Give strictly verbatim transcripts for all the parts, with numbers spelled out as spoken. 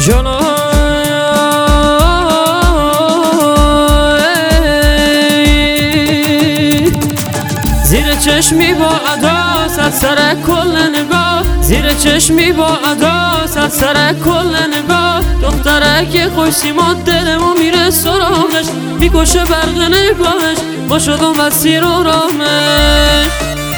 جانا زیر چشمی با ادا صد سر کل نگاه، زیر چشمی با ادا صد سر کل نگاه. دخترک خوش سیما دلمو میره سراغش، میکشه برق نگاهش، ما شدم مسیر و رامش.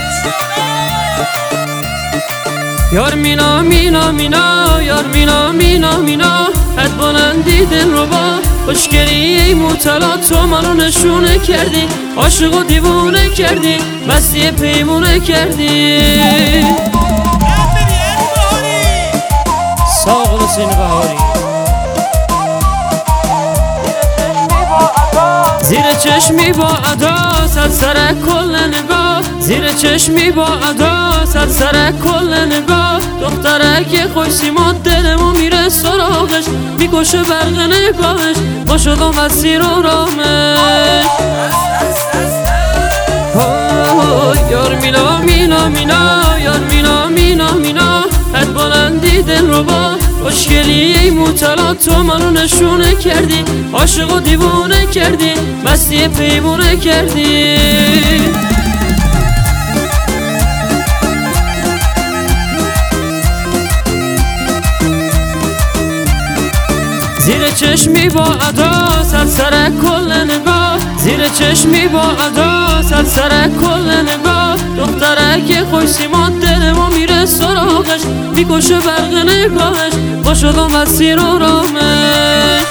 یار مینا مینا مینا، یار مینا مینا مینا، حد بلندی دل رو با خوشگلی ای مطلع. تو منو نشونه کردی، عاشق و دیوونه کردی، مستی پیمونه کردی. ساق حسین بهاری. زیر چشمی با ادا صد سر کل نگاه، زیر چشمی با ادا صد سر کل نگاه. دخترک خوش سیما دلمو میره سراغش، میکشه برق نگاهش، ما شدم مسیر و رامش. یار مینا مینا مینا، یار مینا مینا مینا، حد بلندی دل رو با خوشگلی ای مطلع. تو منو نشونه کردی، عاشق و دیوونه کردی، مستی پیمونه کردی. زیر چشمی با ادا صد سر کل نگاه، زیر چشمی با ادا صد سر کل نگاه. دخترک خوش سیما دلمو میره سراغش، میکشه برق نگاهش، ما شدم مسیر و رامش.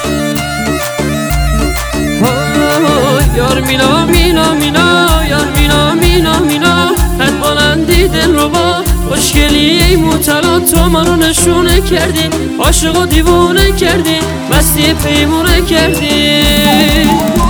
یار مینا مینا مینا، یار مینا مینا مینا، حد بلندی دل رو با خوشگلی ای مطلع. تو منو نشونه کردی، عاشق و دیوونه کردی، مستی پیمونه کردی.